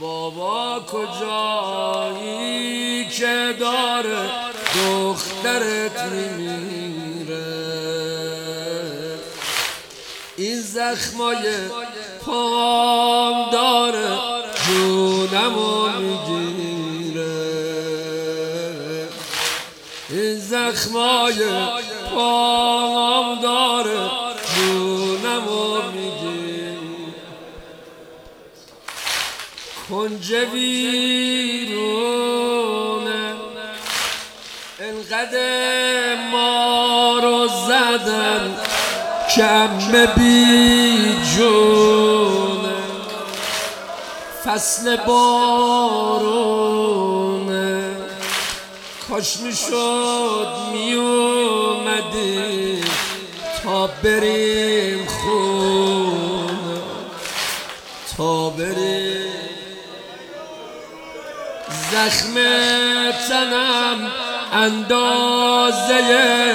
بابا کجایی که داره دخترت میمیره؟ این زخمای پام داره جونمو میگیره. این زخمای پام داره جونمو میگیره. کنج ویرونه انقدر ما رو زدن کم بی جونه. فصل بارونه کاش میشد میومدی تا بریم خونه، تا بریم. زخم تنم اندازه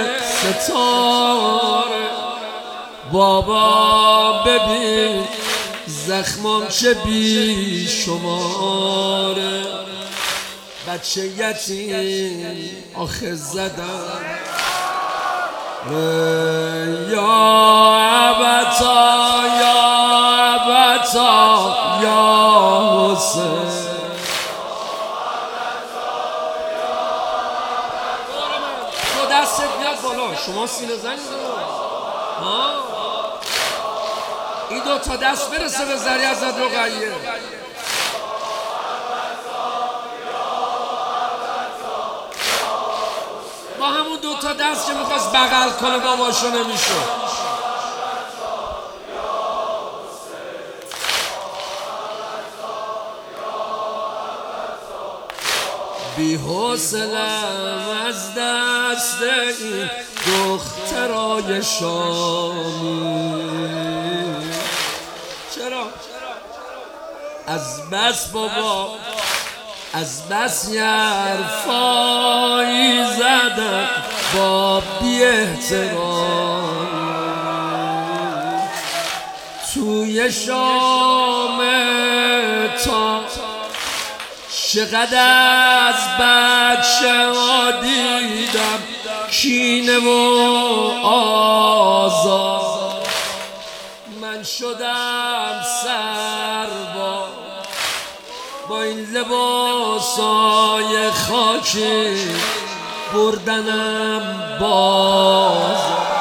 ستاره. بابا ببین زخمام چه بی شماره. بچه یتیم آخه زدم یا ابتا یا ابتا یا حسین. تو دستت بیاد بالا، شما سینه زنید این دو تا دست برسه به ذریع ازت رقیه. با همون دو تا دست که میخواست بغل کنه باباشو نمیشد. بی حوصله‌ام از دست این دخترای شامی. چرا؟ از بس بابا از بس یه حرفایی زدم با بی احترامی. توی شام تا چقدر از بچه ها دیدم کینه و آزار. من شدم سرباز با این لباسای خاکی بردنم باز.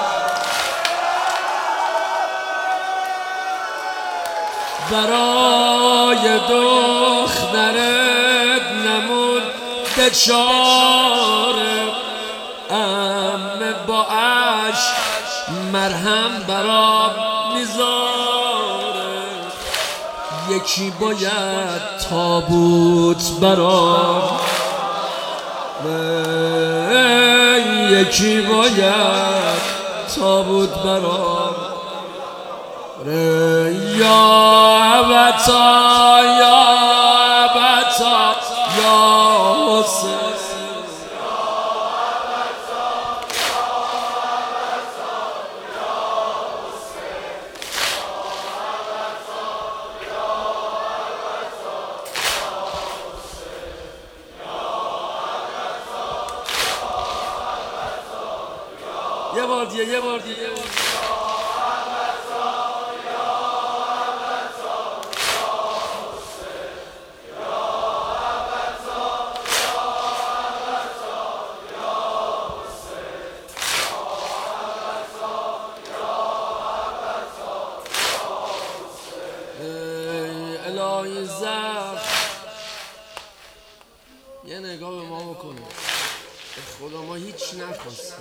برای دخترت نمود بچاره امه با عشق مرهم برام میذاره. یکی باید تابوت برام، یکی باید تابوت برام. یا ابتا یا ابتا یا حسین. یه بار دیگه یه بار دیگه. الهی زخم یه نگاه به ما بکنه. خدا ما هیچ نخواستیم،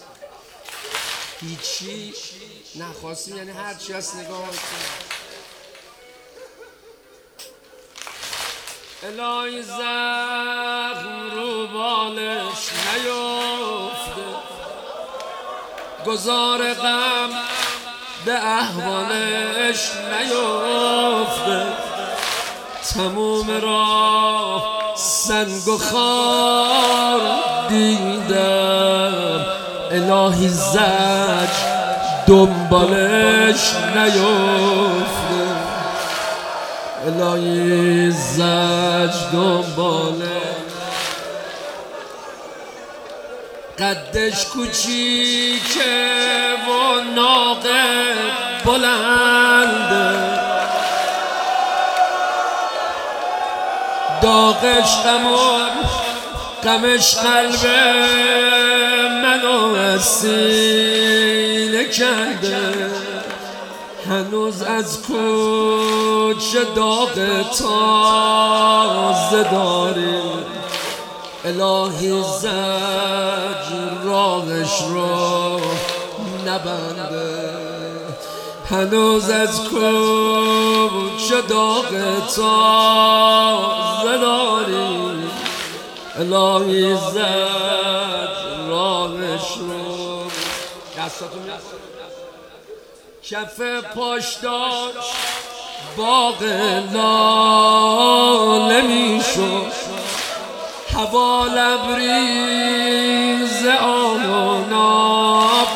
هیچی نخواستیم، یعنی هرچی هست نگاه کنیم. الهی زخم رو بالش نیفته، گذار غم به احوالش نیفته. تموم راه سنگ و خار دیدم، الهی زج دنبالش نیفته. الهی زج دنباله قدش کوچیکه و ناقه بلنده داغش غمش قلب منو از سینه کرده هنوز از کوچه داغ تازه داری الهی زجر راهش رو نبنده هنوز از کوچه داغ تازه داری الهی زجر راهش رو کف پاش داشت باغ لاله میشد هوا لبریز آناب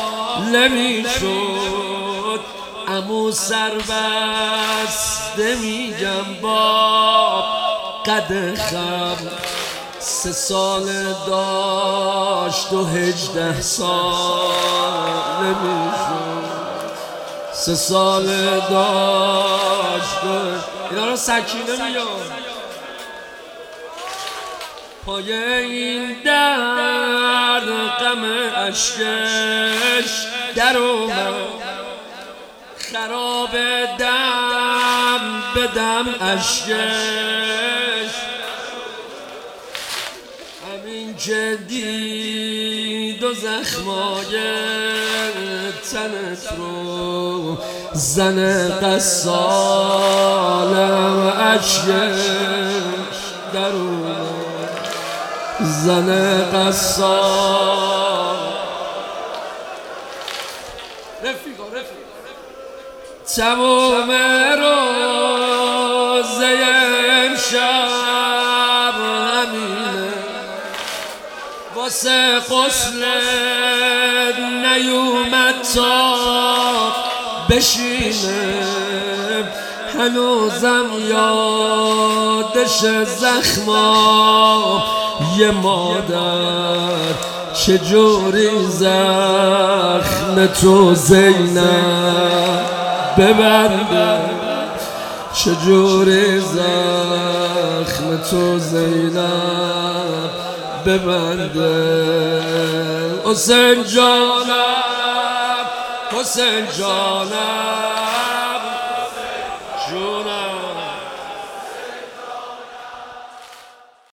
میشد عمو سربسته میگم با قد خم 3 سال داشت و 18 سال میشد 3 سال داشت اینا رو سکینه میاد پای این در غم اشکش در اومد خراب دم به دم اشکش همین که دید و زخمای تنت رو زن قصالم اشکش در اومد زن قصال تمام روزه امشب همینه واسه غسل نیومد تا بشینه هنوزم یادش زخما یه مادر چجوری زخم تو زینب ببنده چجوری زخم تو زینب ببنده حسین جانم حسین جانم